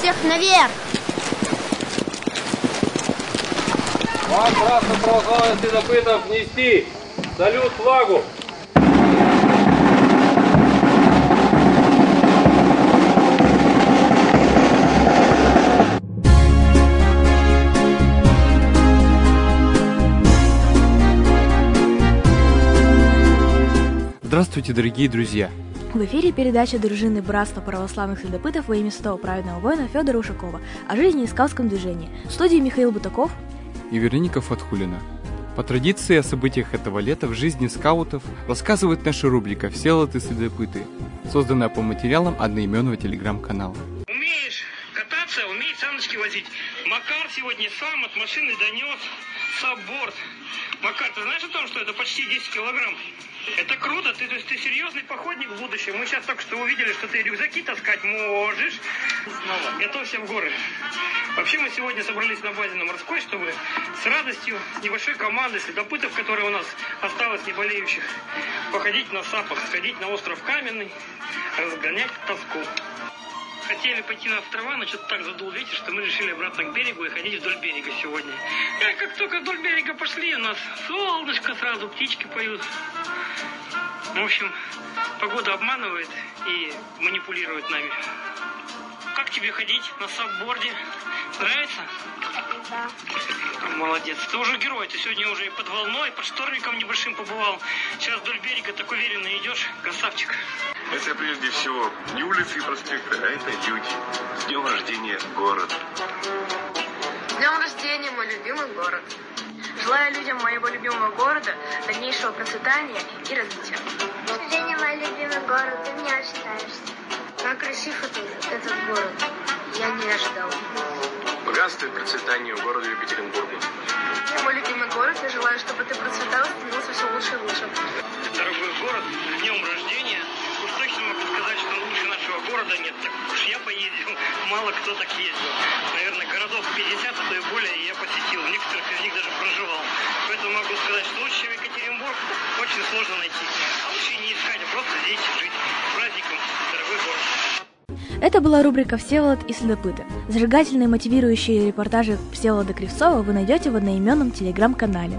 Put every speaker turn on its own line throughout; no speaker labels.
Всех наверх!
Вам, братство православных следопытов, нести салют флагу!
Здравствуйте, дорогие друзья!
В эфире передача дружины Братства православных следопытов во имя святого праведного воина Федора Ушакова о жизни и скаутском движении. В студии Михаил Бутаков
и Вероника Фатхулина. По традиции о событиях этого лета в жизни скаутов рассказывает наша рубрика «Всеволод и следопыты», созданная по материалам одноименного телеграм-канала.
Умеешь кататься, умеешь саночки возить. Макар сегодня сам от машины донес сабборд. Макар, ты знаешь о том, что это почти 10 килограмм? Это круто, ты серьезный походник в будущем. Мы сейчас только что увидели, что ты рюкзаки таскать можешь. Снова. Готовься в горы. Вообще мы сегодня собрались на базе на Морской, чтобы с радостью, с небольшой командой следопытов, которые у нас осталось не болеющих, походить на сапах, сходить на остров Каменный, разгонять тоску. Хотели пойти на острова, но что-то так задул ветер, что мы решили обратно к берегу и ходить вдоль берега сегодня. А как только вдоль берега пошли, у нас солнышко сразу, птички поют. В общем, погода обманывает и манипулирует нами. Как тебе ходить на сабборде? Нравится?
Да.
Молодец. Ты уже герой. Ты сегодня уже и под волной, под шторником небольшим побывал. Сейчас вдоль берега так уверенно идешь. Красавчик.
Это прежде всего не улицы и проспекты, а это люди. С днем рождения, город.
С днем рождения, мой любимый город. Желаю людям моего любимого города дальнейшего процветания и развития.
С рождения, мой любимый город, ты меня очень нравишься.
Как красив этот город. Я не ожидал.
Богатство и процветание городу Екатеринбургу.
Мой любимый город, я желаю, чтобы ты процветал и становился все лучше и лучше.
Дорогой город, с днем рождения. Уж точно могу сказать, что лучше нашего города нет. Так уж я поездил, мало кто так ездил. Наверное, городов 50, а то и более я посетил. В некоторых из них даже проживал. Поэтому могу сказать, что лучше, чем Екатеринбург, очень сложно найти. А лучше не искать, а просто здесь жить. С праздником, дорогой город.
Это была рубрика «Всеволод и следопыты». Зажигательные мотивирующие репортажи Всеволода Кривцова вы найдете в одноименном телеграм-канале.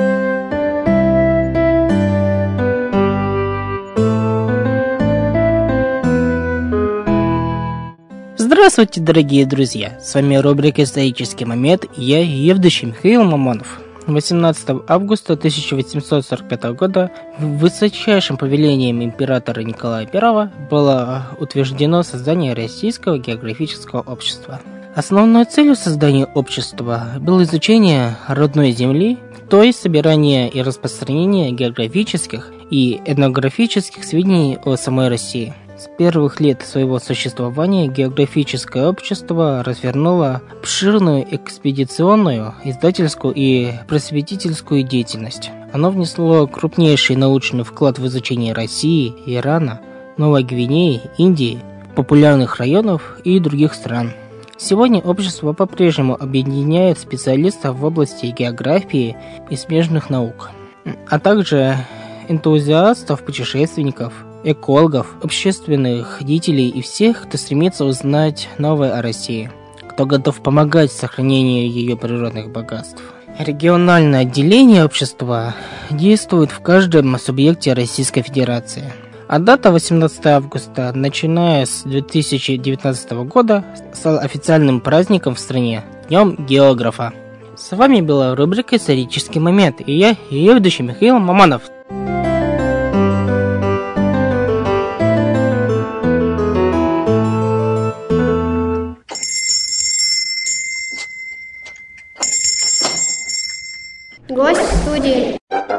Здравствуйте, дорогие друзья! С вами рубрика «Исторический момент» и я, ведущий Михаил Мамонов. 18 августа 1845 года высочайшим повелением императора Николая I было утверждено создание Российского географического общества. Основной целью создания общества было изучение родной земли, то есть собирание и распространение географических и этнографических сведений о самой России. С первых лет своего существования географическое общество развернуло обширную экспедиционную, издательскую и просветительскую деятельность. Оно внесло крупнейший научный вклад в изучение России, Ирана, Новой Гвинеи, Индии, популярных районов и других стран. Сегодня общество по-прежнему объединяет специалистов в области географии и смежных наук, а также энтузиастов, путешественников, экологов, общественных деятелей и всех, кто стремится узнать новое о России, кто готов помогать сохранению ее природных богатств. Региональное отделение общества действует в каждом субъекте Российской Федерации. А дата 18 августа, начиная с 2019 года, стала официальным праздником в стране – Днем географа. С вами была рубрика «Исторический момент» и я, ее ведущий Михаил Мамонов.
Гость в студии.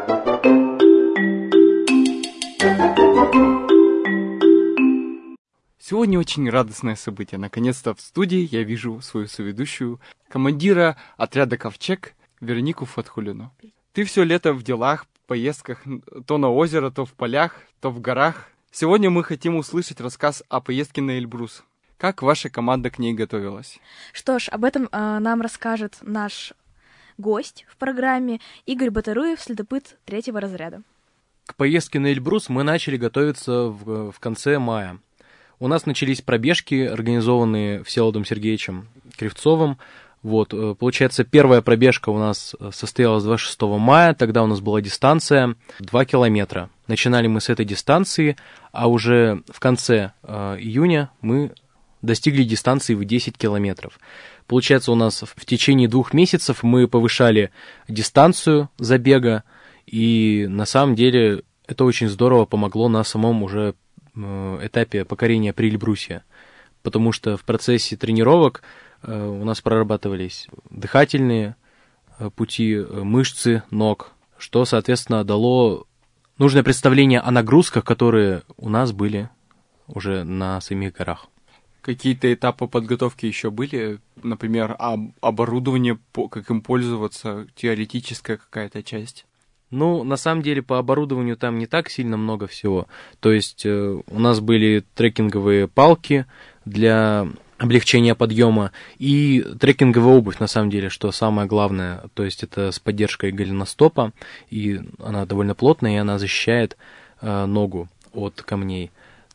Сегодня очень радостное событие. Наконец-то в студии я вижу свою соведущую, командира отряда «Ковчег» Веронику Фатхулину. Ты все лето в делах, поездках, то на озеро, то в полях, то в горах. Сегодня мы хотим услышать рассказ о поездке на Эльбрус. Как ваша команда к ней готовилась?
Что ж, об этом нам расскажет наш гость в программе Игорь Батаруев, следопыт 3-го разряда.
К поездке на Эльбрус мы начали готовиться в конце мая. У нас начались пробежки, организованные Всеволодом Сергеевичем Кривцовым. Вот, получается, первая пробежка у нас состоялась 26 мая, тогда у нас была дистанция 2 километра. Начинали мы с этой дистанции, а уже в конце июня мы достигли дистанции в 10 километров. Получается, у нас в течение 2 месяцев мы повышали дистанцию забега, и на самом деле это очень здорово помогло на самом уже этапе покорения Приэльбрусья, потому что в процессе тренировок у нас прорабатывались дыхательные пути, мышцы ног, что, соответственно, дало нужное представление о нагрузках, которые у нас были уже на самих горах.
Какие-то этапы подготовки еще были? Например, оборудование, как им пользоваться, теоретическая какая-то часть?
Ну, на самом деле, по оборудованию там не так сильно много всего. То есть у нас были трекинговые палки для облегчения подъема и трекинговая обувь, на самом деле, что самое главное. То есть это с поддержкой голеностопа, и она довольно плотная, и она защищает ногу от камней.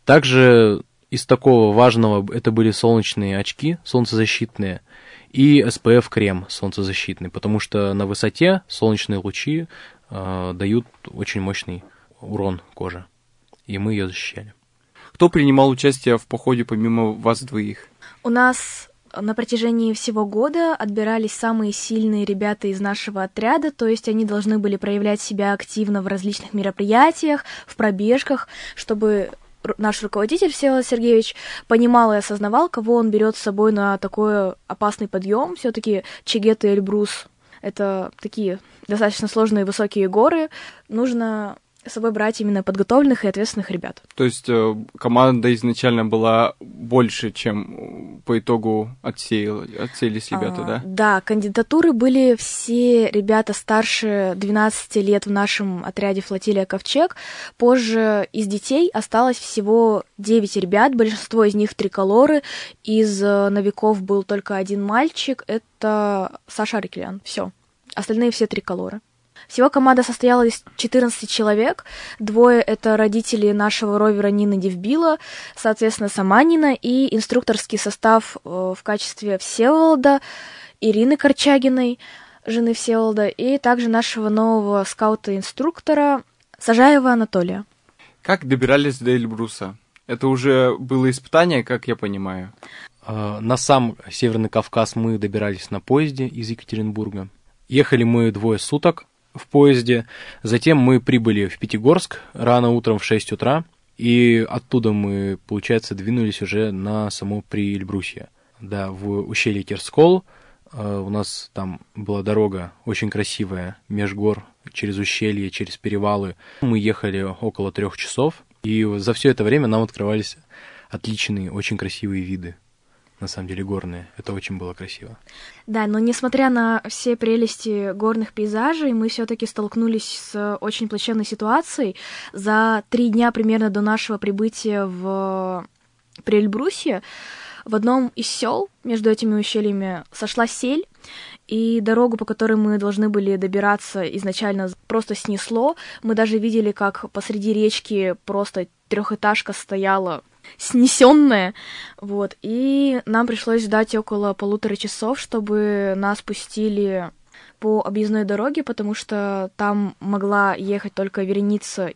Также из такого важного это были солнечные очки, солнцезащитные, и SPF-крем солнцезащитный, потому что на высоте солнечные лучи дают очень мощный урон коже, и мы ее защищали.
Кто принимал участие в походе помимо вас двоих?
У нас на протяжении всего года отбирались самые сильные ребята из нашего отряда, то есть они должны были проявлять себя активно в различных мероприятиях, в пробежках, чтобы наш руководитель Всеволод Сергеевич понимал и осознавал, кого он берет с собой на такой опасный подъем. Все-таки Чегет и Эльбрус — это такие достаточно сложные высокие горы. Нужно с собой брать именно подготовленных и ответственных ребят.
То есть команда изначально была больше, чем по итогу отселись ребята, да?
Да, кандидатуры были все ребята старше 12 лет в нашем отряде «Флотилия Ковчег». Позже из детей осталось всего 9 ребят, большинство из них триколоры. Из новиков был только один мальчик, это Саша Арикелян. Все. Остальные все триколоры. Всего команда состояла из 14 человек. 2 — это родители нашего ровера Нины Девбила, соответственно, сама Нина, и инструкторский состав в качестве Всеволода, Ирины Корчагиной, жены Всеволода, и также нашего нового скаута-инструктора Сажаева Анатолия.
Как добирались до Эльбруса? Это уже было испытание, как я понимаю?
На сам Северный Кавказ мы добирались на поезде из Екатеринбурга. Ехали мы 2 суток в поезде, затем мы прибыли в Пятигорск рано утром в 6 утра, и оттуда мы, получается, двинулись уже на само Приэльбрусье. Да, в ущелье Терскол. У нас там была дорога очень красивая, меж гор, через ущелье, через перевалы. Мы ехали около 3 часов, и за все это время нам открывались отличные, очень красивые виды. На самом деле горные. Это очень было красиво.
Да, но несмотря на все прелести горных пейзажей, мы все-таки столкнулись с очень плачевной ситуацией. За 3 дня примерно до нашего прибытия в Приэльбрусье в одном из сел между этими ущельями сошла сель, и дорогу, по которой мы должны были добираться, изначально просто снесло. Мы даже видели, как посреди речки просто 3-этажка стояла снесенная, вот, и нам пришлось ждать около 1,5 часов, чтобы нас пустили по объездной дороге, потому что там могла ехать только вереница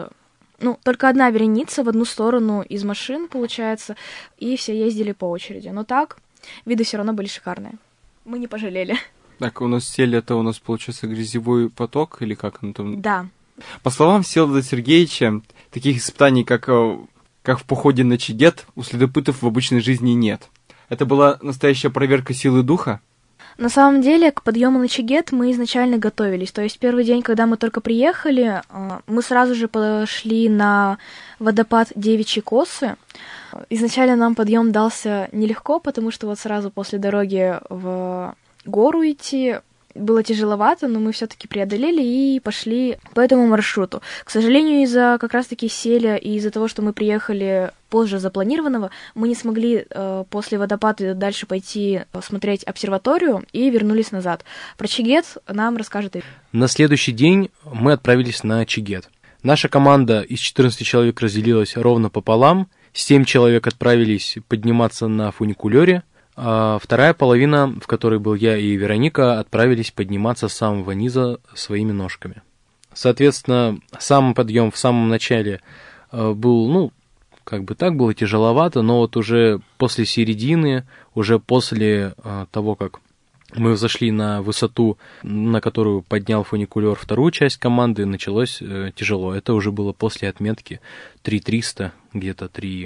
только одна вереница в одну сторону из машин, получается, и все ездили по очереди. Но так, виды все равно были шикарные. Мы не пожалели.
Так, у нас сель, это у нас, получается, грязевой поток, или как он там?
Да.
По словам Всеволода Сергеевича, таких испытаний, как в походе на Чегет, у следопытов в обычной жизни нет. Это была настоящая проверка силы духа?
На самом деле, к подъему на Чегет мы изначально готовились. То есть первый день, когда мы только приехали, мы сразу же пошли на водопад Девичьи Косы. Изначально нам подъем дался нелегко, потому что вот сразу после дороги в гору идти было тяжеловато, но мы все-таки преодолели и пошли по этому маршруту. К сожалению, из-за как раз-таки селя и из-за того, что мы приехали позже запланированного, мы не смогли после водопада дальше пойти смотреть обсерваторию и вернулись назад. Про Чегет нам расскажет Ирина.
На следующий день мы отправились на Чегет. Наша команда из 14 человек разделилась ровно пополам, 7 человек отправились подниматься на фуникулере, а вторая половина, в которой был я и Вероника, отправились подниматься с самого низа своими ножками. Соответственно, сам подъем в самом начале был, было тяжеловато, но вот уже после середины, уже после того, как мы взошли на высоту, на которую поднял фуникулер вторую часть команды, началось тяжело. Это уже было после отметки 3300, где-то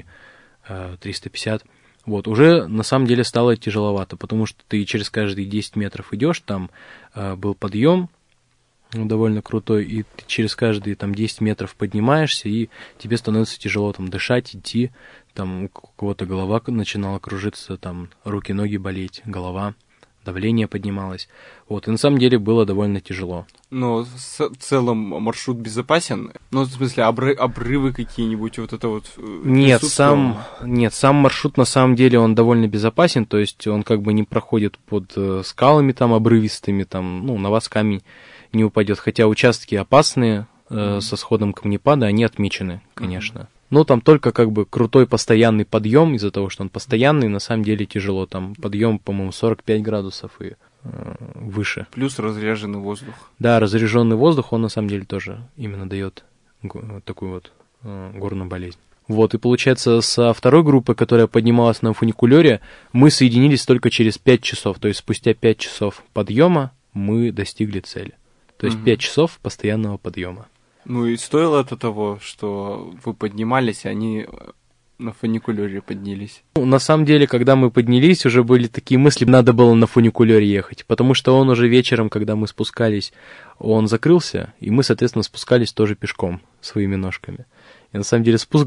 3350. Вот, уже на самом деле стало тяжеловато, потому что ты через каждые 10 метров идешь, там был подъем довольно крутой, и ты через каждые 10 метров поднимаешься, и тебе становится тяжело дышать, идти, у кого-то голова начинала кружиться, руки, ноги болеть, голова, давление поднималось. Вот, и на самом деле было довольно тяжело.
Но в целом маршрут безопасен? В смысле, обрывы какие-нибудь,
Нет, сам маршрут на самом деле он довольно безопасен, то есть он не проходит под скалами обрывистыми, на вас камень не упадет, хотя участки опасные со сходом камнепада, они отмечены, конечно. Но там только крутой постоянный подъем, из-за того, что он постоянный, на самом деле тяжело. Там подъем, по-моему, 45 градусов и выше.
Плюс разряженный воздух.
Да, разряженный воздух, он на самом деле тоже именно дает такую горную болезнь. Вот, и получается, со второй группы, которая поднималась на фуникулере, мы соединились только через 5 часов. То есть спустя 5 часов подъема мы достигли цели. То есть 5 часов постоянного подъема.
И стоило это того, что вы поднимались, а они на фуникулере поднялись?
На самом деле, когда мы поднялись, уже были такие мысли, надо было на фуникулере ехать, потому что он уже вечером, когда мы спускались, он закрылся, и мы, соответственно, спускались тоже пешком, своими ножками. И на самом деле спуск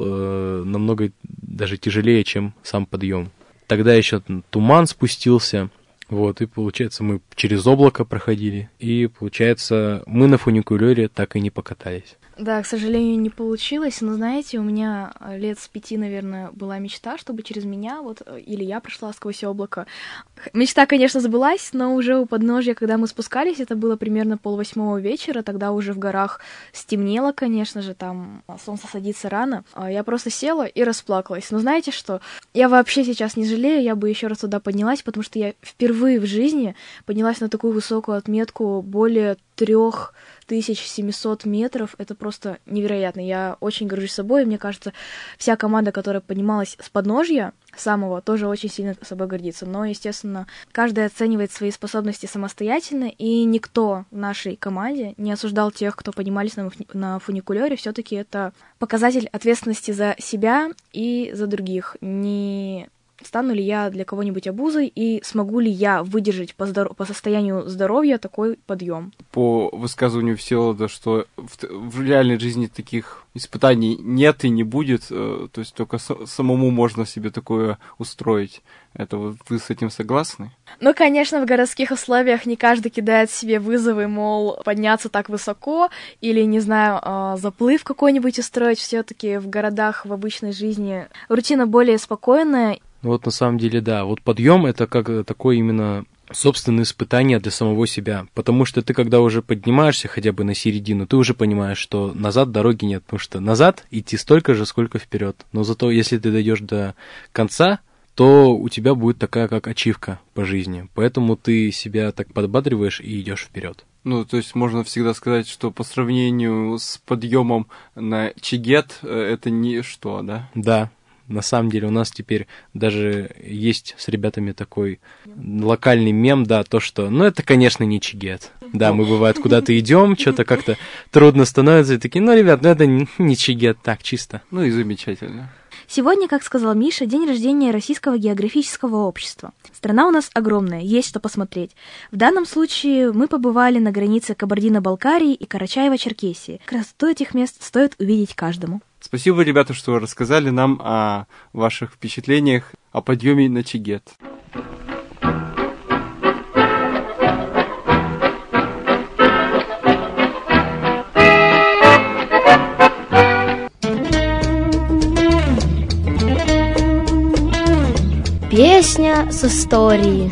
был намного даже тяжелее, чем сам подъем. Тогда еще туман спустился. Вот, и получается, мы через облако проходили, и получается, мы на фуникулере так и не покатались.
Да, к сожалению, не получилось, но, знаете, у меня лет с 5, наверное, была мечта, чтобы через меня, или я прошла сквозь облако. Мечта, конечно, сбылась, но уже у подножья, когда мы спускались, это было примерно 7:30 вечера, тогда уже в горах стемнело, конечно же, там солнце садится рано. Я просто села и расплакалась. Но знаете что? Я вообще сейчас не жалею, я бы еще раз туда поднялась, потому что я впервые в жизни поднялась на такую высокую отметку, более 3700 метров. Это просто невероятно. Я очень горжусь собой. Мне кажется, вся команда, которая поднималась с подножья самого, тоже очень сильно собой гордится. Но, естественно, каждый оценивает свои способности самостоятельно, и никто в нашей команде не осуждал тех, кто поднимались на фуникулере. Все-таки это показатель ответственности за себя и за других. Не стану ли я для кого-нибудь обузой, и смогу ли я выдержать по состоянию здоровья такой подъем?
По высказыванию Всеволода, что в реальной жизни таких испытаний нет и не будет, то есть только самому можно себе такое устроить. Это вы с этим согласны?
Ну, конечно, в городских условиях не каждый кидает себе вызовы, мол, подняться так высоко, или, не знаю, заплыв какой-нибудь устроить. Все-таки в городах, в обычной жизни рутина более спокойная.
Вот на самом деле, да. Вот подъем это как такое именно собственное испытание для самого себя. Потому что ты, когда уже поднимаешься хотя бы на середину, ты уже понимаешь, что назад дороги нет. Потому что назад идти столько же, сколько вперед. Но зато, если ты дойдешь до конца, то у тебя будет такая, как ачивка по жизни. Поэтому ты себя так подбадриваешь и идешь вперед.
Ну, то есть можно всегда сказать, что по сравнению с подъемом на Чигет это ничто, да?
Да. На самом деле у нас теперь даже есть с ребятами такой локальный мем, да, то, что, ну, это, конечно, не Чигет. Да, мы, бывает, куда-то идем, что-то как-то трудно становится, и такие, ну, ребят, ну, это не Чигет, так, чисто.
Ну, и замечательно.
Сегодня, как сказал Миша, день рождения Российского географического общества. Страна у нас огромная, есть что посмотреть. В данном случае мы побывали на границе Кабардино-Балкарии и Карачаево-Черкесии. Красоту этих мест стоит увидеть каждому.
Спасибо, ребята, что рассказали нам о ваших впечатлениях о подъеме на Чигет.
Песня с историей.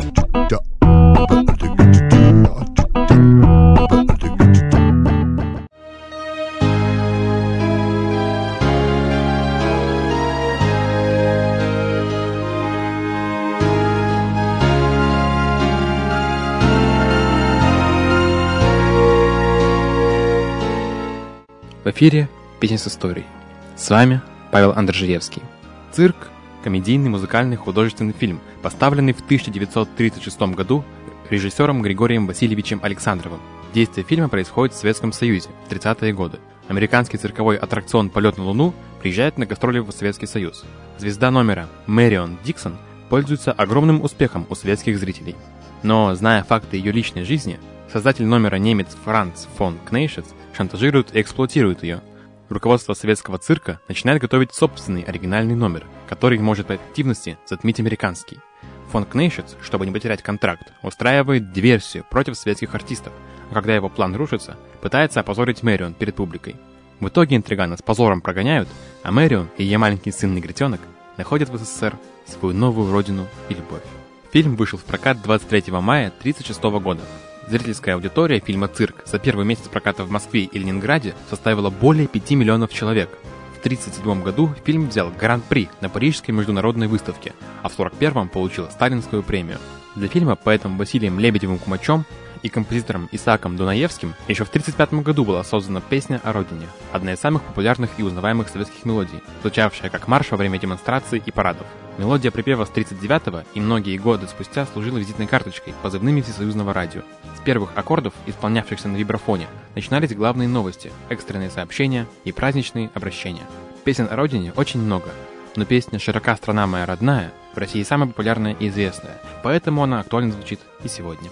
В эфире «Песни с историей». С вами Павел Андржиевский. «Цирк» – комедийный, музыкальный, художественный фильм, поставленный в 1936 году режиссером Григорием Васильевичем Александровым. Действие фильма происходит в Советском Союзе в 30-е годы. Американский цирковой аттракцион «Полет на Луну» приезжает на гастроли в Советский Союз. Звезда номера Мэрион Диксон пользуется огромным успехом у советских зрителей. Но, зная факты ее личной жизни, создатель номера немец Франц фон Кнейшец шантажирует и эксплуатирует ее. Руководство советского цирка начинает готовить собственный оригинальный номер, который может по эффективности затмить американский. Фон Кнейшец, чтобы не потерять контракт, устраивает диверсию против советских артистов, а когда его план рушится, пытается опозорить Мэрион перед публикой. В итоге интригана с позором прогоняют, а Мэрион и ее маленький сын Негритенок находят в СССР свою новую родину и любовь. Фильм вышел в прокат 23 мая 1936 года. Зрительская аудитория фильма «Цирк» за первый месяц проката в Москве и Ленинграде составила более 5 миллионов человек. В 1937 году фильм взял гран-при на Парижской международной выставке, а в 1941 получил Сталинскую премию. Для фильма поэтом Василием Лебедевым-Кумачом и композитором Исааком Дунаевским еще в 1935 году была создана «Песня о Родине», одна из самых популярных и узнаваемых советских мелодий, звучавшая как марш во время демонстраций и парадов. Мелодия припева с 1939-го и многие годы спустя служила визитной карточкой, позывными Всесоюзного радио. С первых аккордов, исполнявшихся на вибрафоне, начинались главные новости, экстренные сообщения и праздничные обращения. Песен о Родине очень много, но песня «Широка страна моя родная» в России самая популярная и известная, поэтому она актуально звучит и сегодня.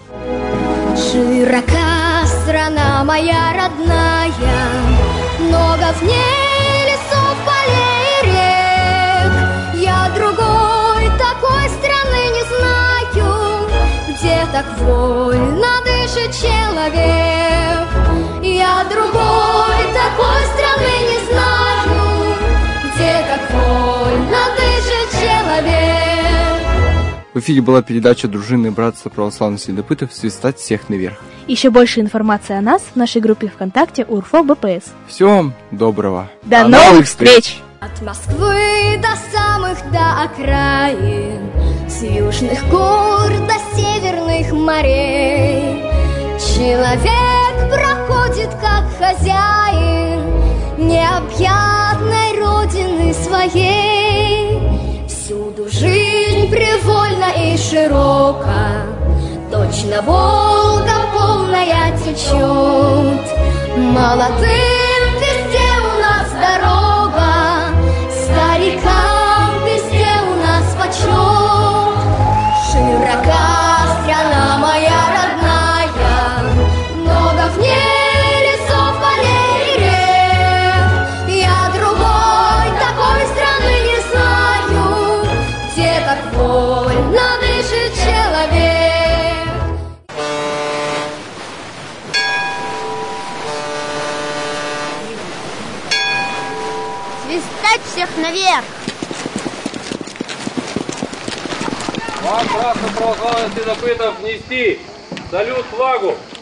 Широка страна моя родная, много в ней лесов, полей и рек. Я другой такой страны не знаю, где так вольно дышит человек. Я другой такой страны не знаю, где так вольно дышит человек.
В эфире была передача дружины Братства православных следопытов «Свистать всех наверх».
Еще больше информации о нас в нашей группе ВКонтакте УРФО БПС.
Всего вам доброго.
До новых встреч!
От Москвы до самых до окраин, с южных гор до северных морей, человек проходит как хозяин необъятной родины своей. Всюду жизнь привольна и широка, точно Волга полная течет. Молодым везде у нас дорога, старикам везде у нас почет. Широка страна моя родная, много в ней лесов, полей и рек. Я другой такой страны не знаю, где так вольно дышит человек.
Свистать всех наверх!
Вам, братство православных следопытов, нести салют флагу!